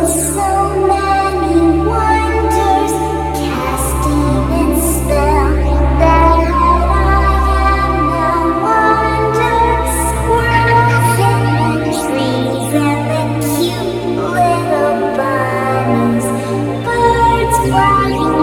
So many wonders, casting its spell, that I am no wonder. Squirrels in the trees and the cute little bunnies, birds flying